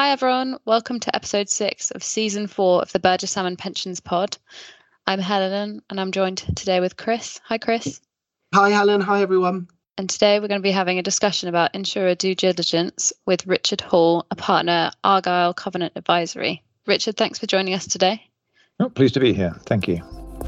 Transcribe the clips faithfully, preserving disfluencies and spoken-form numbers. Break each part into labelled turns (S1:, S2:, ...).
S1: Hi everyone, welcome to episode six of season four of the Burgess Salmon Pensions Pod. I'm Helen and I'm joined today with Chris. Hi Chris.
S2: Hi Helen, hi everyone.
S1: And today we're going to be having a discussion about insurer due diligence with Richard Hall, a partner at Argyle Covenant Advisory. Richard, thanks for joining us today.
S3: Oh, pleased to be here. Thank you.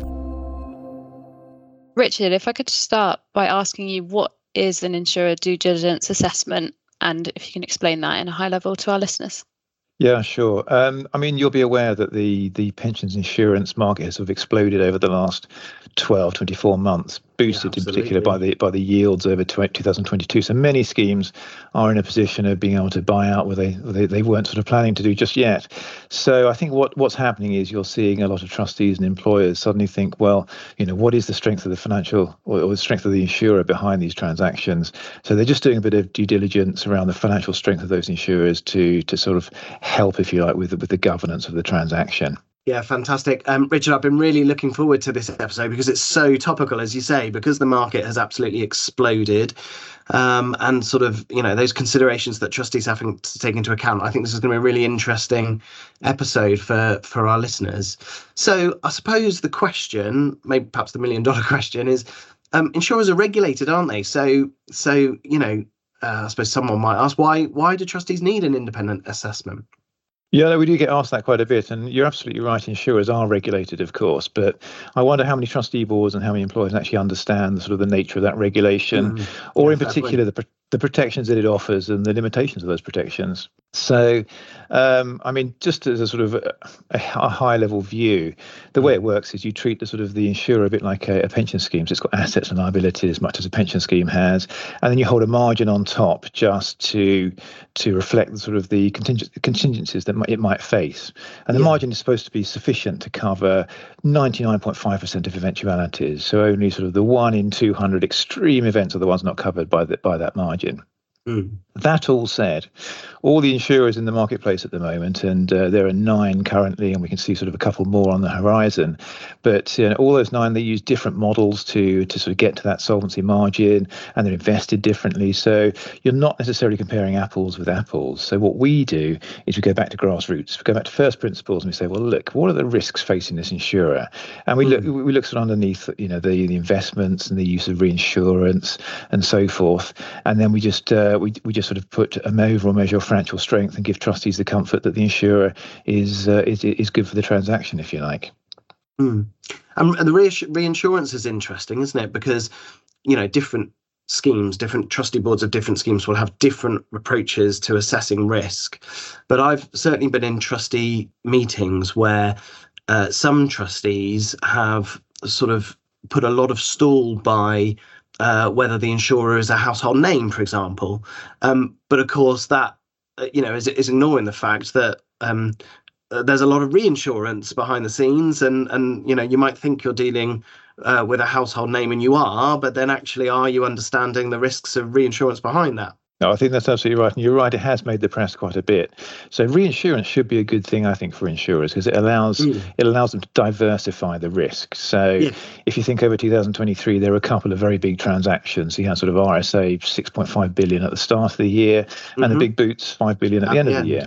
S1: Richard, if I could start by asking you, what is an insurer due diligence assessment? And if you can explain that in a high level to our listeners.
S3: Yeah, sure. Um, I mean, you'll be aware that the the pensions insurance market has sort of exploded over the last twelve, twenty-four months, boosted
S2: Yeah,
S3: in particular by the by the yields over two thousand twenty-two. So many schemes are in a position of being able to buy out where they they, they weren't sort of planning to do just yet. So I think what, what's happening is you're seeing a lot of trustees and employers suddenly think, well, you know, what is the strength of the financial or, or the strength of the insurer behind these transactions? So they're just doing a bit of due diligence around the financial strength of those insurers to to sort of help, if you like, with with the governance of the transaction.
S2: Yeah, fantastic. Um, Richard, I've been really looking forward to this episode because it's so topical, as you say, because the market has absolutely exploded um, and sort of, you know, those considerations that trustees have to take into account. I think this is going to be a really interesting episode for, for our listeners. So I suppose the question, maybe perhaps the million dollar question is, um, insurers are regulated, aren't they? So, so you know, uh, I suppose someone might ask, why, why do trustees need an independent assessment?
S3: Yeah, we do get asked that quite a bit, and you're absolutely right. Insurers are regulated, of course, but I wonder how many trustee boards and how many employers actually understand the sort of the nature of that regulation, mm, or yeah, in particular the the protections that it offers and the limitations of those protections. So, um, I mean, just as a sort of a, a high level view, the way it works is you treat the sort of the insurer a bit like a, a pension scheme. So it's got assets and liabilities as much as a pension scheme has, and then you hold a margin on top just to to reflect the sort of the contingent, contingencies that it might face. And the yeah. margin is supposed to be sufficient to cover ninety-nine point five percent of eventualities. So only sort of the one in two hundred extreme events are the ones not covered by the, by that margin. Mm. That all said, all the insurers in the marketplace at the moment, and uh, there are nine currently, and we can see sort of a couple more on the horizon, but you know, all those nine, they use different models to to sort of get to that solvency margin, and they're invested differently. So you're not necessarily comparing apples with apples. So what we do is we go back to grassroots, we go back to first principles, and we say, well, look, what are the risks facing this insurer? And we mm. look we look sort of underneath, you know, the, the investments and the use of reinsurance and so forth, and then we just uh, we we just sort of put an overall measure of financial strength and give trustees the comfort that the insurer is uh, is is good for the transaction, if you like.
S2: Mm. And the reinsurance is interesting, isn't it? Because, you know, different schemes, different trustee boards of different schemes will have different approaches to assessing risk. But I've certainly been in trustee meetings where uh, some trustees have sort of put a lot of stall by Uh, whether the insurer is a household name, for example. Um, but of course, that, uh, you know, is, is ignoring the fact that um, uh, there's a lot of reinsurance behind the scenes. And, and you know, you might think you're dealing uh, with a household name, and you are, but then actually, are you understanding the risks of reinsurance behind that?
S3: No, I think that's absolutely right. And you're right, it has made the press quite a bit. So reinsurance should be a good thing, I think, for insurers, because it allows mm. it allows them to diversify the risk. So yeah. if you think over two thousand twenty-three, there were a couple of very big transactions. You had sort of R S A six point five billion at the start of the year, mm-hmm. and the big boots five billion at the end yeah. of the year.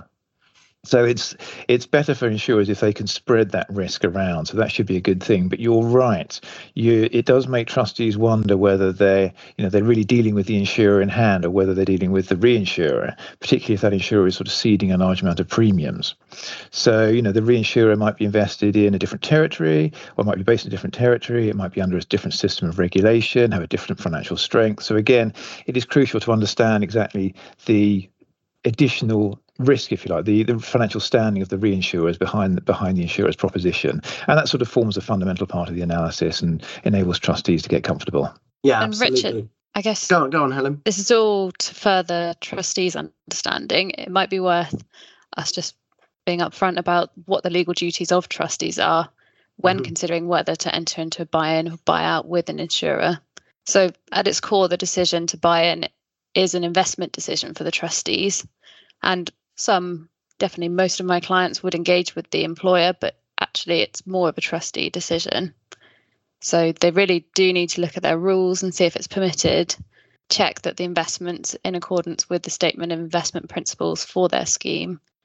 S3: So it's it's better for insurers if they can spread that risk around. So that should be a good thing. But you're right. You it does make trustees wonder whether they're you know they're really dealing with the insurer in hand, or whether they're dealing with the reinsurer, particularly if that insurer is sort of ceding a large amount of premiums. So you know the reinsurer might be invested in a different territory, or might be based in a different territory. It might be under a different system of regulation, have a different financial strength. So again, it is crucial to understand exactly the additional risk, if you like, the, the financial standing of the reinsurers behind the, behind the insurer's proposition. And that sort of forms a fundamental part of the analysis and enables trustees to get comfortable.
S2: Yeah,
S1: and
S2: absolutely.
S1: Richard, I guess
S2: go on, go on, Helen.
S1: This is all to further trustees' understanding. It might be worth us just being upfront about what the legal duties of trustees are when mm-hmm. considering whether to enter into a buy-in or buy-out with an insurer. So at its core, the decision to buy in is an investment decision for the trustees. And some, definitely most of my clients would engage with the employer, but actually it's more of a trustee decision. So they really do need to look at their rules and see if it's permitted, check that the investment's in accordance with the statement of investment principles for their scheme,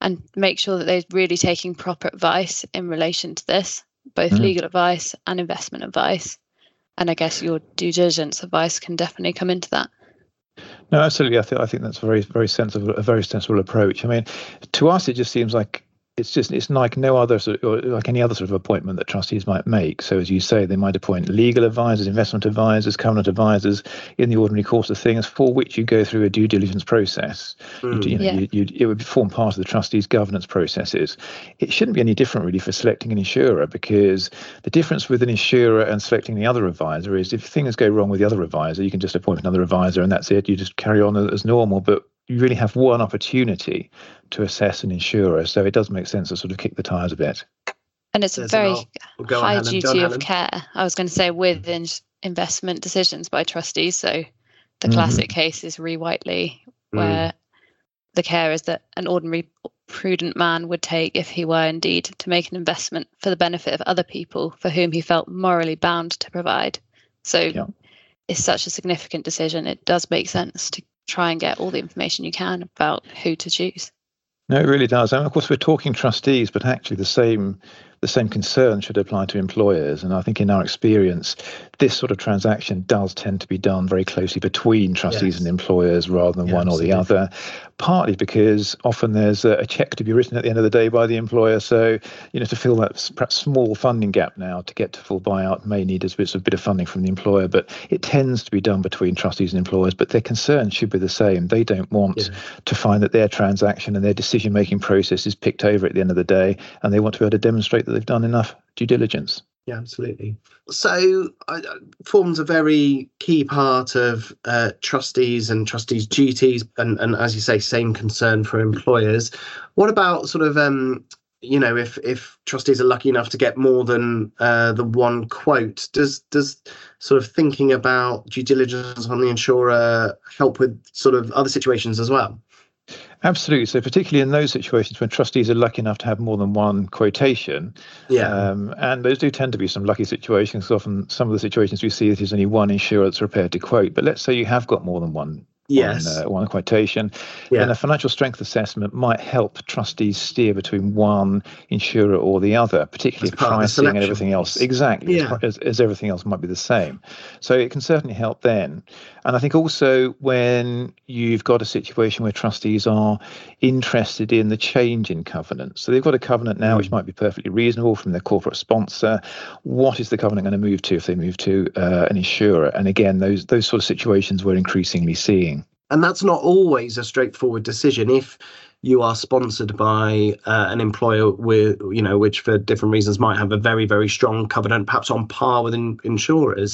S1: and make sure that they're really taking proper advice in relation to this, both
S3: Mm.
S1: legal advice and investment advice. And I guess your due diligence advice can definitely come into that.
S3: No, absolutely. I think I think that's a very, very sensible, a very sensible approach. I mean, to us, it just seems like it's just it's like no other sort of, or like any other sort of appointment that trustees might make. So, as you say, they might appoint legal advisors, investment advisors, covenant advisors in the ordinary course of things, for which you go through a due diligence process.
S2: Mm.
S3: You, you know,
S1: Yeah.
S3: you, you, it would form part of the trustees' governance processes. It shouldn't be any different, really, for selecting an insurer, because the difference with an insurer and selecting the other advisor is if things go wrong with the other advisor, you can just appoint another advisor and that's it. You just carry on as normal. But you really have one opportunity to assess an insurer, so it does make sense to sort of kick the tires a bit.
S1: And it's a
S2: There's
S1: very
S2: an We'll go on,
S1: high
S2: Helen. Go on,
S1: duty of
S2: Helen.
S1: care, I was going to say, with in- investment decisions by trustees. So the
S3: Mhm.
S1: classic case is Re Whiteley, where the care is that an ordinary prudent man would take if he were indeed to make an investment for the benefit of other people for whom he felt morally bound to provide. So
S3: Yeah.
S1: it's such a significant decision. It does make sense to try and get all the information you can about who to choose.
S3: No, it really does. And of course, we're talking trustees, but actually the same the same concern should apply to employers. And I think in our experience, this sort of transaction does tend to be done very closely between trustees
S2: Yes.
S3: and employers rather than
S2: Yeah,
S3: one or the
S2: absolutely.
S3: other, partly because often there's a, a cheque to be written at the end of the day by the employer. So, you know, to fill that s- perhaps small funding gap now to get to full buyout may need a bit, a bit of funding from the employer, but it tends to be done between trustees and employers. But their concerns should be the same. They don't want
S2: Yeah.
S3: to find that their transaction and their decision-making process is picked over at the end of the day, and they want to be able to demonstrate that they've done enough due diligence.
S2: Yeah, absolutely. So uh, forms a very key part of uh, trustees and trustees' duties, and, and as you say, same concern for employers. What about sort of, um, you know, if if trustees are lucky enough to get more than uh, the one quote, does does sort of thinking about due diligence on the insurer help with sort of other situations as well?
S3: Absolutely. So particularly in those situations when trustees are lucky enough to have more than one quotation,
S2: Yeah.
S3: um, and those do tend to be some lucky situations. Often some of the situations we see that there's only one insurer that's prepared to quote. But let's say you have got more than one.
S2: Yes.
S3: One, uh, one quotation,
S2: Yeah.
S3: then a financial strength assessment might help trustees steer between one insurer or the other, particularly
S2: As
S3: if
S2: part of the
S3: pricing and
S2: selection
S3: everything else.
S2: piece.
S3: Exactly,
S2: Yeah.
S3: as, as everything else might be the same. So it can certainly help then. And I think also when you've got a situation where trustees are interested in the change in covenant. So they've got a covenant now,
S2: Mm.
S3: which might be perfectly reasonable from their corporate sponsor. What is the covenant going to move to if they move to uh, an insurer? And again, those those sort of situations we're increasingly seeing.
S2: And that's not always a straightforward decision. If you are sponsored by uh, an employer with, you know, which for different reasons might have a very, very strong covenant, perhaps on par with in, insurers,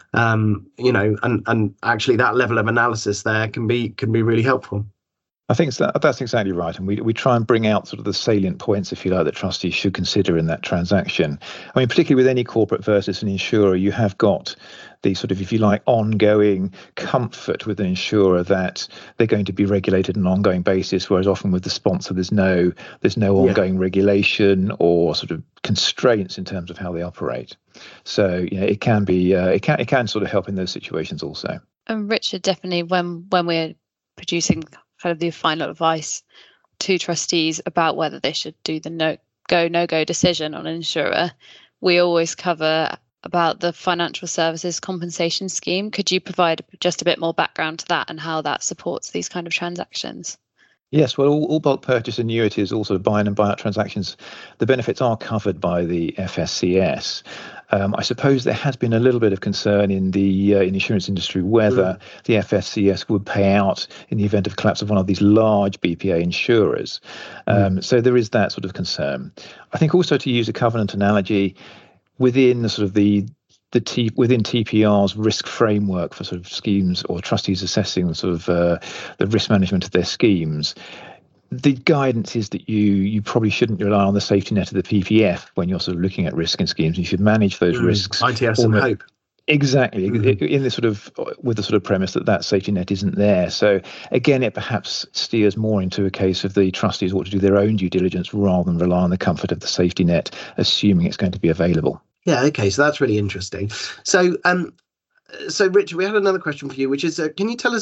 S2: um, you know, and and actually that level of analysis there can be can be really helpful.
S3: I think that, that's exactly right. And we, we try and bring out sort of the salient points, if you like, that trustees should consider in that transaction. I mean, particularly with any corporate versus an insurer, you have got the sort of, if you like, ongoing comfort with an insurer that they're going to be regulated on an ongoing basis, whereas often with the sponsor, there's no there's no
S2: Yeah.
S3: ongoing regulation or sort of constraints in terms of how they operate. So, you know, it can be, uh, it can it can sort of help in those situations also.
S1: And Richard, definitely when when we're producing kind of the final advice to trustees about whether they should do the no go no go decision on an insurer, we always cover about the financial services compensation scheme. Could you provide just a bit more background to that and how that supports these kind of transactions?
S3: Yes, well, all, all bulk purchase annuities, all sort of buy-in and buy-out transactions, the benefits are covered by the F S C S. Um, I suppose there has been a little bit of concern in the uh, in the insurance industry whether mm. the F S C S would pay out in the event of collapse of one of these large B P A insurers. Um, mm. So there is that sort of concern. I think also, to use a covenant analogy, within the sort of the the T, within T P R's risk framework for sort of schemes or trustees assessing the sort of uh, the risk management of their schemes, the guidance is that you you probably shouldn't rely on the safety net of the P P F when you're sort of looking at risk in schemes. You should manage those mm, risks.
S2: I T S and hope.
S3: Exactly, mm-hmm. in the sort of with the sort of premise that that safety net isn't there. So again, it perhaps steers more into a case of the trustees ought to do their own due diligence rather than rely on the comfort of the safety net, assuming it's going to be available.
S2: Yeah, okay, so that's really interesting. So, um, so Richard, we had another question for you, which is, uh, can you tell us about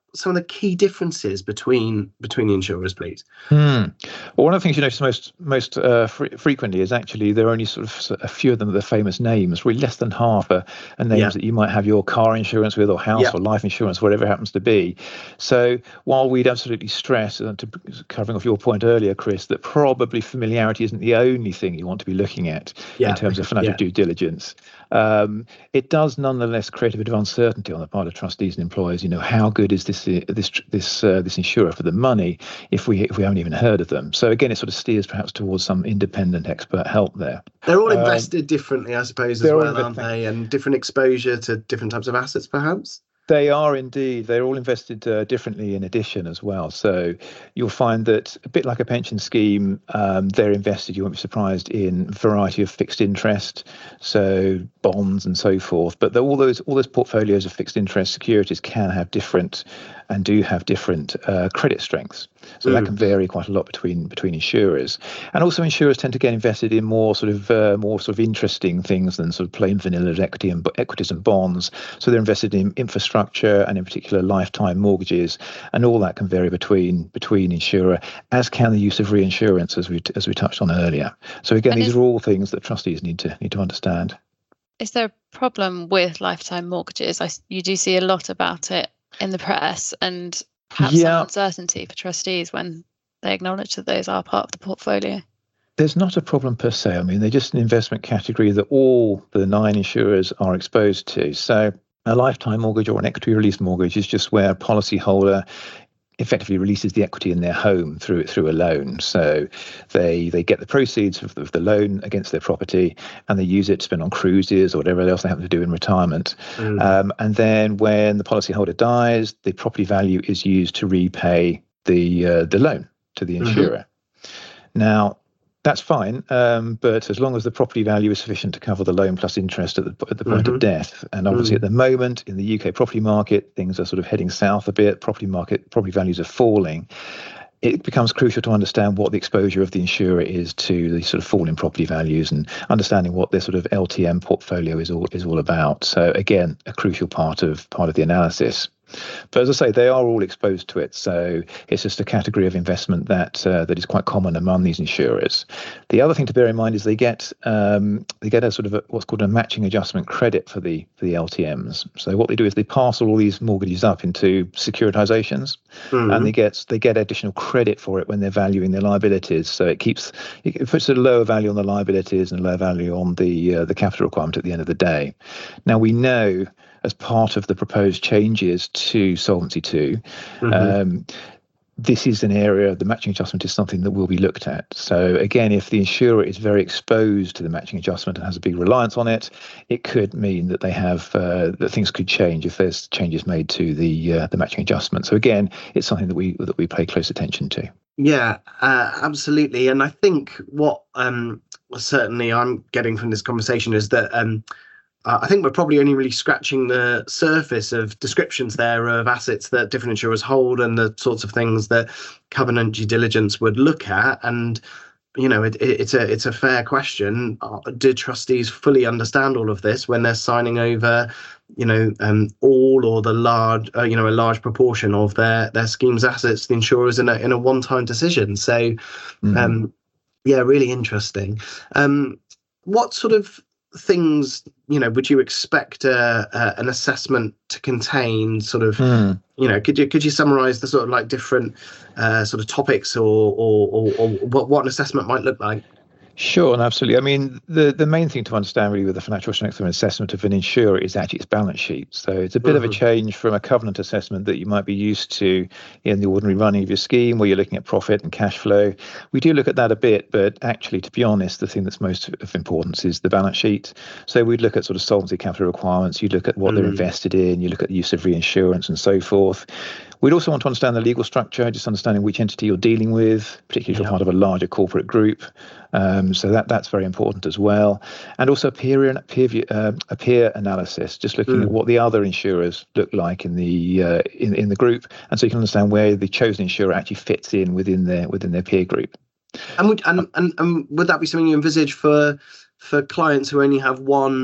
S2: some of the key differences between between the insurers, please?
S3: Hmm. Well, one of the things you notice most most uh, fre- frequently is actually there are only sort of a few of them that are famous names. Really, less than half are, are names yeah. that you might have your car insurance with, or house, yeah. or life insurance, whatever it happens to be. So, while we'd absolutely stress, and to covering off your point earlier, Chris, that probably familiarity isn't the only thing you want to be looking at yeah. in terms of financial yeah. due diligence. Um, it does nonetheless create a bit of uncertainty on the part of trustees and employers. You know, how good is this this this uh, this insurer for the money if we if we haven't even heard of them? So again, it sort of steers perhaps towards some independent expert help there.
S2: They're all invested um, differently, I suppose, as well, aren't they? And different exposure to different types of assets, perhaps.
S3: They are indeed. They're all invested uh, differently in addition as well. So you'll find that a bit like a pension scheme, um, they're invested, you won't be surprised, in a variety of fixed interest, so bonds and so forth. But all those all those portfolios of fixed interest securities can have different and do have different uh, credit strengths. So mm. that can vary quite a lot between between insurers. And also insurers tend to get invested in more sort of uh, more sort of interesting things than sort of plain vanilla equity and equities and bonds. So they're invested in infrastructure and in particular lifetime mortgages, and all that can vary between between insurer, as can the use of reinsurance, as we as we touched on earlier. So again, and these is, are all things that trustees need to need to understand.
S1: Is there a problem with lifetime mortgages? I, you do see a lot about it in the press, and perhaps yeah. some uncertainty for trustees when they acknowledge that those are part of the portfolio.
S3: There's not a problem per se. I mean, they're just an investment category that all the nine insurers are exposed to. So a lifetime mortgage or an equity release mortgage is just where a policyholder effectively releases the equity in their home through through a loan. So they they get the proceeds of the, of the loan against their property, and they use it to spend on cruises or whatever else they happen to do in retirement. Mm. Um, and then when the policyholder dies, the property value is used to repay the uh, the loan to the insurer. Mm-hmm. Now, that's fine, um, but as long as the property value is sufficient to cover the loan plus interest at the, at the point mm-hmm. of death. And obviously mm. at the moment in the U K property market, things are sort of heading south a bit. Property market, property values are falling. It becomes crucial to understand what the exposure of the insurer is to the sort of fall in property values, and understanding what their sort of L T M portfolio is all is all about. So again, a crucial part of part of the analysis. But as I say, they are all exposed to it. So it's just a category of investment that uh, that is quite common among these insurers. The other thing to bear in mind is they get um, they get a sort of a, what's called a matching adjustment credit for the for the L T Ms. So what they do is they parcel all these mortgages up into securitizations, mm-hmm. and they get they get additional credit for it when they're valuing their liabilities. So it keeps it puts a lower value on the liabilities and a lower value on the uh, the capital requirement at the end of the day. Now we know, as part of the proposed changes to Solvency two, mm-hmm. um, this is an area, the matching adjustment is something that will be looked at. So again, if the insurer is very exposed to the matching adjustment and has a big reliance on it, it could mean that they have, uh, that things could change if there's changes made to the uh, the matching adjustment. So again, it's something that we that we pay close attention to.
S2: Yeah, uh, absolutely. And I think what um, certainly I'm getting from this conversation is that um, I think we're probably only really scratching the surface of descriptions there of assets that different insurers hold and the sorts of things that covenant due diligence would look at. And, you know, it, it, it's a it's a fair question. Do trustees fully understand all of this when they're signing over, you know, um, all or the large, uh, you know, a large proportion of their their scheme's assets to the insurers in a in a one-time decision? So, mm-hmm. um, yeah, really interesting. Um, what sort of things, you know, would you expect uh, uh, an assessment to contain? Sort of, mm. you know, could you could you summarise the sort of like different uh, sort of topics or or, or or what what an assessment might look like?
S3: Sure, and absolutely. I mean, the, the main thing to understand really with the financial strength of an assessment of an insurer is actually its balance sheet. So it's a bit mm-hmm. of a change from a covenant assessment that you might be used to in the ordinary running of your scheme, where you're looking at profit and cash flow. We do look at that a bit, but actually, to be honest, the thing that's most of importance is the balance sheet. So we'd look at sort of solvency capital requirements, you look at what mm. they're invested in, you look at the use of reinsurance and so forth. We'd also want to understand the legal structure, just understanding which entity you're dealing with, particularly if you're part of a larger corporate group. Um, so that that's very important as well. And also peer peer view, uh, a peer analysis, just looking mm. at what the other insurers look like in the uh, in in the group, and so you can understand where the chosen insurer actually fits in within their within their peer group.
S2: And would and and, and would that be something you envisage for for clients who only have one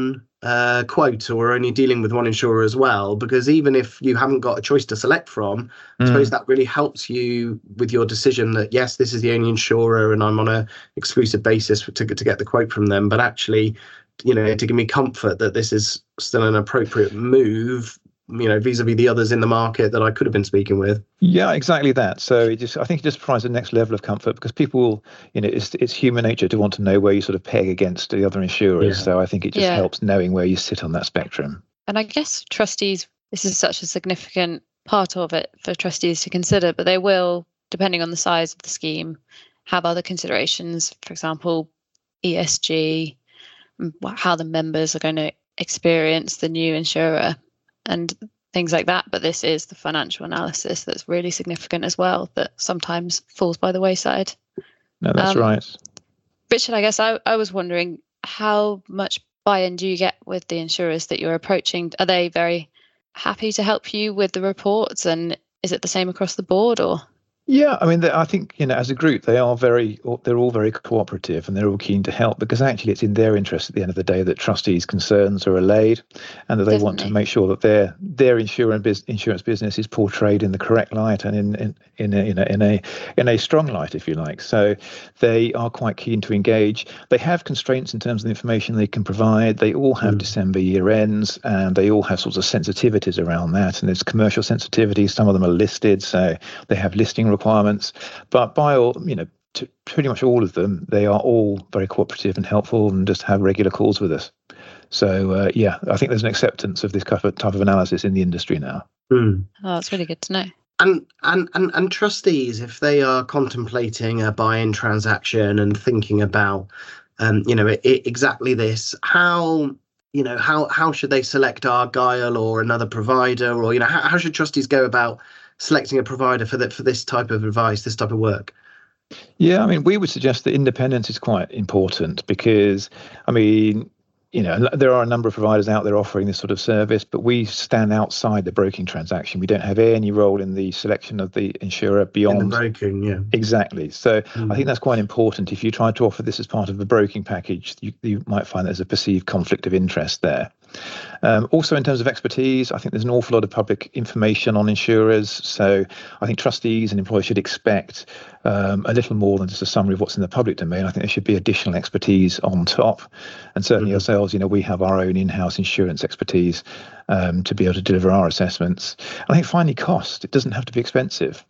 S2: uh, quote or only dealing with one insurer as well, because even if you haven't got a choice to select from, I suppose that really helps you with your decision that, yes, this is the only insurer and I'm on a exclusive basis for, to, to get the quote from them. But actually, you know, to give me comfort that this is still an appropriate move, you know, vis-a-vis the others in the market that I could have been speaking with.
S3: Yeah, exactly that. So it just, I think it just provides the next level of comfort because people, you know, it's it's human nature to want to know where you sort of peg against the other insurers. Yeah. So I think it just yeah. helps knowing where you sit on that spectrum.
S1: And I guess trustees, this is such a significant part of it for trustees to consider, but they will, depending on the size of the scheme, have other considerations. For example, E S G, how the members are going to experience the new insurer, and things like that. But this is the financial analysis that's really significant as well, that sometimes falls by the wayside.
S3: No, that's um, right.
S1: Richard, I guess I, I was wondering, how much buy-in do you get with the insurers that you're approaching? Are they very happy to help you with the reports, and is it the same across the board, or?
S3: Yeah, I mean, I think, you know, as a group, they are very, they're all very cooperative and they're all keen to help because actually it's in their interest at the end of the day that trustees' concerns are allayed and that they Definitely. want to make sure that their their insurance insurance business is portrayed in the correct light and in in in a, in a in a in a strong light, if you like. So they are quite keen to engage. They have constraints in terms of the information they can provide. They all have mm. December year ends and they all have sorts of sensitivities around that. And there's commercial sensitivities. Some of them are listed, so they have listing requirements, but by all, you know, to pretty much all of them, they are all very cooperative and helpful and just have regular calls with us. So, uh, yeah, I think there's an acceptance of this type of, type of analysis in the industry now.
S2: Mm.
S1: Oh, that's really good to know.
S2: And, and and and trustees, if they are contemplating a buy-in transaction and thinking about, um, you know, it, it, exactly this, how, you know, how how should they select Argyle or another provider, or, you know, how, how should trustees go about selecting a provider for that for this type of advice, this type of work?
S3: Yeah, I mean, we would suggest that independence is quite important because, I mean, you know, there are a number of providers out there offering this sort of service, but we stand outside the broking transaction. We don't have any role in the selection of the insurer beyond
S2: in the broking. Yeah,
S3: exactly. So mm. I think that's quite important. If you try to offer this as part of the broking package, you, you might find there's a perceived conflict of interest there. Um, also, in terms of expertise, I think there's an awful lot of public information on insurers. So I think trustees and employers should expect um, a little more than just a summary of what's in the public domain. I think there should be additional expertise on top. And certainly mm-hmm. ourselves, you know, we have our own in-house insurance expertise um, to be able to deliver our assessments. And I think finally, cost. It doesn't have to be expensive.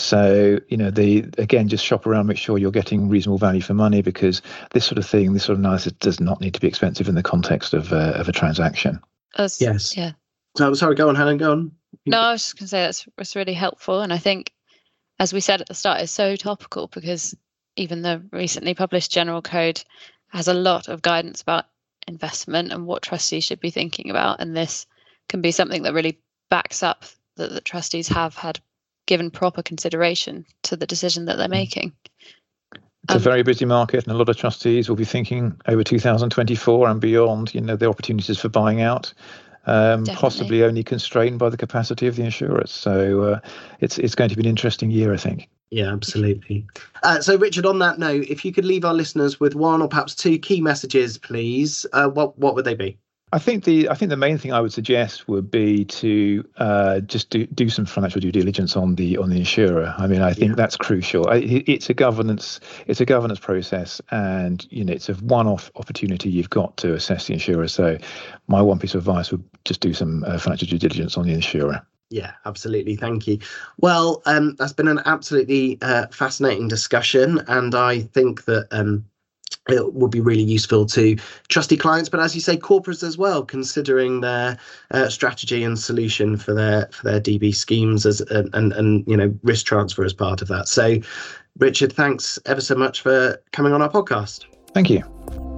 S3: So, you know, the again, just shop around, make sure you're getting reasonable value for money, because this sort of thing, this sort of analysis does not need to be expensive in the context of uh, of a transaction.
S1: As,
S2: yes.
S1: Yeah.
S2: So, sorry, go on, Helen, go on.
S1: No, I was just going to say that's, that's really helpful. And I think, as we said at the start, it's so topical because even the recently published General Code has a lot of guidance about investment and what trustees should be thinking about. And this can be something that really backs up that the trustees have had given proper consideration to the decision that they're making.
S3: It's um, a very busy market, and a lot of trustees will be thinking over two thousand twenty-four and beyond, you know, the opportunities for buying out, um, possibly only constrained by the capacity of the insurers. So uh, it's it's going to be an interesting year, I think.
S2: Yeah, absolutely. Uh, so, Richard, on that note, if you could leave our listeners with one or perhaps two key messages, please, uh, what what would they be?
S3: I think the I think the main thing I would suggest would be to uh, just do, do some financial due diligence on the on the insurer. I mean, I think yeah. that's crucial. I, it's a governance it's a governance process, and you know it's a one-off opportunity you've got to assess the insurer. So, my one piece of advice would just do some uh, financial due diligence on the insurer.
S2: Yeah, absolutely. Thank you. Well, um, that's been an absolutely uh, fascinating discussion, and I think that. Um, It will be really useful to trustee clients, but as you say, corporates as well, considering their uh, strategy and solution for their for their D B schemes as and, and and you know risk transfer as part of that. So, Richard, thanks ever so much for coming on our podcast.
S3: Thank you.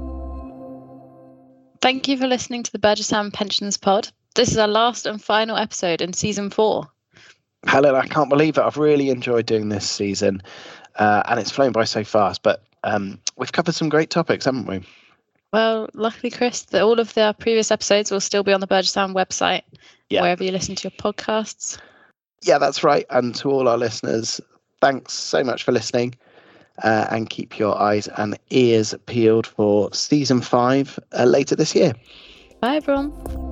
S1: Thank you for listening to the Burgesstown Pensions Pod. This is our last and final episode in season four.
S4: Helen, I can't believe it. I've really enjoyed doing this season, uh, and it's flown by so fast. But Um, we've covered some great topics, haven't we?
S1: Well, luckily, Chris, that all of the previous episodes will still be on the Burgesstown website, yeah. wherever you listen to your podcasts.
S4: Yeah, that's right. And to all our listeners, thanks so much for listening, uh, and keep your eyes and ears peeled for season five uh, later this year.
S1: Bye, everyone.